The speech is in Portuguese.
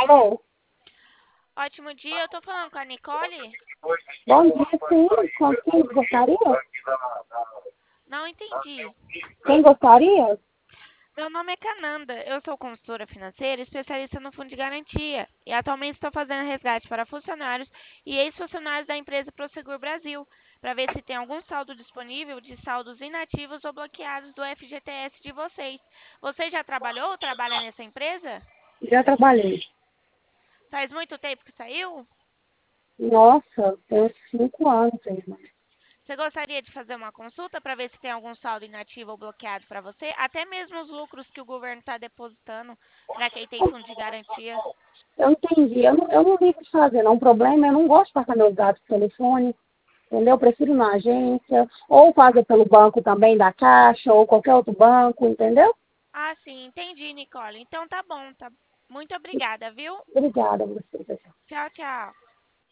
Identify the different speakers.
Speaker 1: Alô?
Speaker 2: Ótimo dia, eu tô falando com a Nicole?
Speaker 1: Bom dia, sim. Com quem gostaria?
Speaker 2: Não entendi.
Speaker 1: Quem gostaria?
Speaker 2: Meu nome é Cananda, eu sou consultora financeira e especialista no fundo de garantia. E atualmente estou fazendo resgate para funcionários e ex-funcionários da empresa Prosegur Brasil, para ver se tem algum saldo disponível de saldos inativos ou bloqueados do FGTS de vocês. Você já trabalhou ou trabalha nessa empresa?
Speaker 1: Já trabalhei.
Speaker 2: Faz muito tempo que saiu?
Speaker 1: Nossa, tem uns 5 anos aí, mano.
Speaker 2: Você gostaria de fazer uma consulta para ver se tem algum saldo inativo ou bloqueado para você? Até mesmo os lucros que o governo está depositando para quem tem fundo de garantia.
Speaker 1: Eu entendi. Eu não ligo de fazer, não. O problema é eu não gosto de passar meus dados por telefone, entendeu? Eu prefiro ir na agência, ou fazer pelo banco também da Caixa, ou qualquer outro banco, entendeu?
Speaker 2: Ah, sim, entendi, Nicole. Então tá bom, tá. Muito obrigada, viu?
Speaker 1: Obrigada a você, pessoal.
Speaker 2: Tchau, tchau.